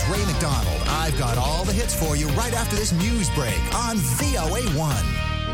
Ray McDonald. I've got all the hits for you right after this news break on VOA1.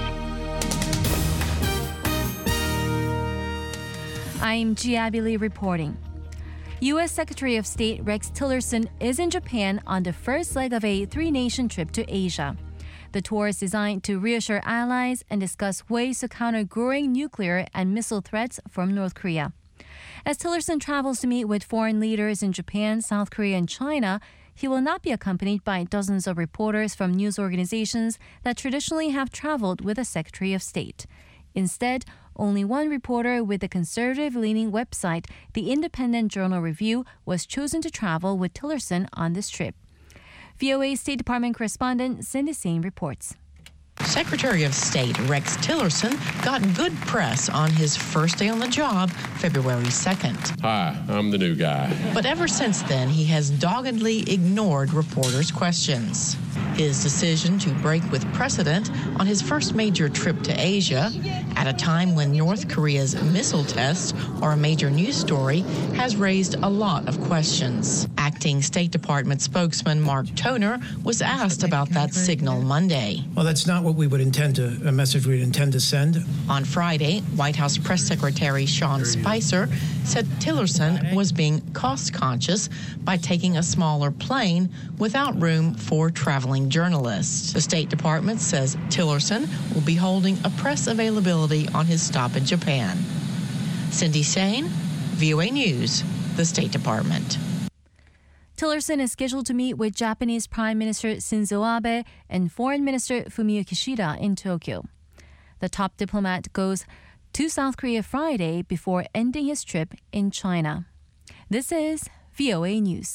I'm Gia Billy reporting. U.S. Secretary of State Rex Tillerson is in Japan on the first leg of a three-nation trip to Asia. The tour is designed to reassure allies and discuss ways to counter growing nuclear and missile threats from North Korea. As Tillerson travels to meet with foreign leaders in Japan, South Korea, and China, he will not be accompanied by dozens of reporters from news organizations that traditionally have traveled with the Secretary of State. Instead, only one reporter with the conservative-leaning website, the Independent Journal Review, was chosen to travel with Tillerson on this trip. VOA State Department correspondent Cindy Sain reports. Secretary of State Rex Tillerson got good press on his first day on the job, February 2nd. Hi, I'm the new guy. But ever since then, he has doggedly ignored reporters' questions. His decision to break with precedent on his first major trip to Asia, at a time when North Korea's missile tests are a major news story, has raised a lot of questions. Acting State Department spokesman Mark Toner was asked about that signal Monday. Well, that's not what we would intend to, a message we'd intend to send. On Friday, White House Press Secretary Sean Spicer said Tillerson was being cost-conscious by taking a smaller plane without room for traveling journalists. The State Department says Tillerson will be holding a press availability on his stop in Japan. Cindy Sain, VOA News, the State Department. Tillerson is scheduled to meet with Japanese Prime Minister Shinzo Abe and Foreign Minister Fumio Kishida in Tokyo. The top diplomat goes to South Korea Friday before ending his trip in China. This is VOA News.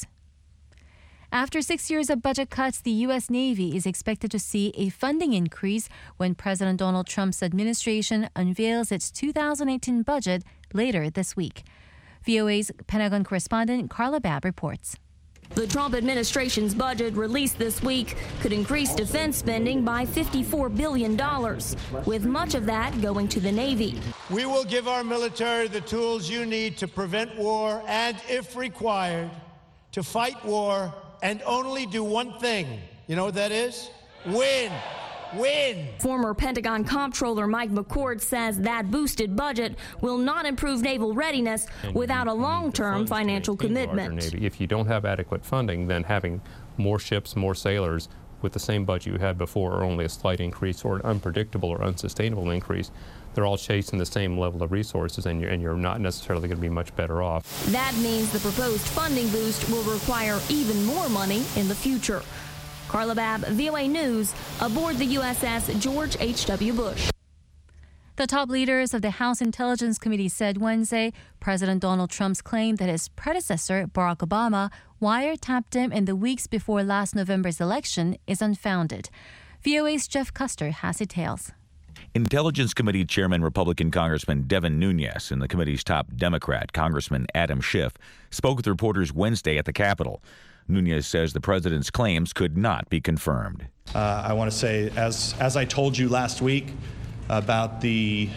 After 6 years of budget cuts, the U.S. Navy is expected to see a funding increase when President Donald Trump's administration unveils its 2018 budget later this week. VOA's Pentagon correspondent Carla Babb reports. The Trump administration's budget released this week could increase defense spending by $54 billion, with much of that going to the Navy. We will give our military the tools you need to prevent war and, if required, to fight war and only do one thing. You know what that is? Win. Win. Former Pentagon Comptroller Mike McCord says that boosted budget will not improve naval readiness without a long-term financial commitment. If you don't have adequate funding, then having more ships, more sailors with the same budget you had before, or only a slight increase or an unpredictable or unsustainable increase, they're all chasing the same level of resources, and you're not necessarily going to be much better off. That means the proposed funding boost will require even more money in the future. Carla Babb, VOA News, aboard the USS George H.W. Bush. The top leaders of the House Intelligence Committee said Wednesday President Donald Trump's claim that his predecessor, Barack Obama, wiretapped him in the weeks before last November's election is unfounded. VOA's Jeff Custer has details. Intelligence Committee Chairman Republican Congressman Devin Nunes and the committee's top Democrat, Congressman Adam Schiff, spoke with reporters Wednesday at the Capitol. Nunes says the president's claims could not be confirmed. I want to say, as I told you last week about the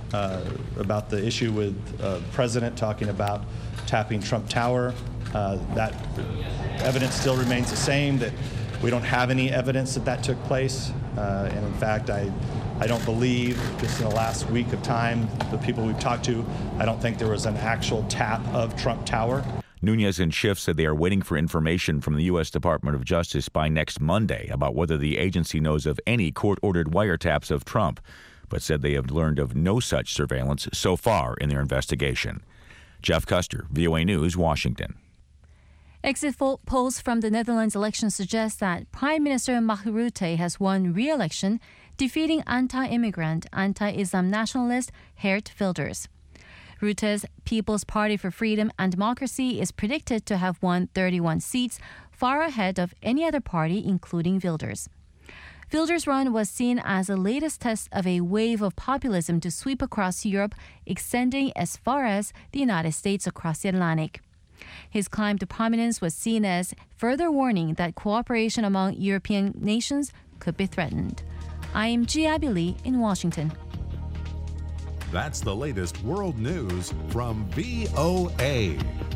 issue with the president talking about tapping Trump Tower, that evidence still remains the same, that we don't have any evidence that took place. And in fact, I don't believe, just in the last week of time, the people we've talked to, I don't think there was an actual tap of Trump Tower. Nunes and Schiff said they are waiting for information from the U.S. Department of Justice by next Monday about whether the agency knows of any court-ordered wiretaps of Trump, but said they have learned of no such surveillance so far in their investigation. Jeff Custer, VOA News, Washington. Exit polls from the Netherlands election suggest that Prime Minister Mark Rutte has won re-election, defeating anti-immigrant, anti-Islam nationalist Geert Wilders. Rutte's People's Party for Freedom and Democracy is predicted to have won 31 seats, far ahead of any other party, including Wilders. Wilders' run was seen as the latest test of a wave of populism to sweep across Europe, extending as far as the United States across the Atlantic. His climb to prominence was seen as further warning that cooperation among European nations could be threatened. I am Gia Billy in Washington. That's the latest world news from VOA.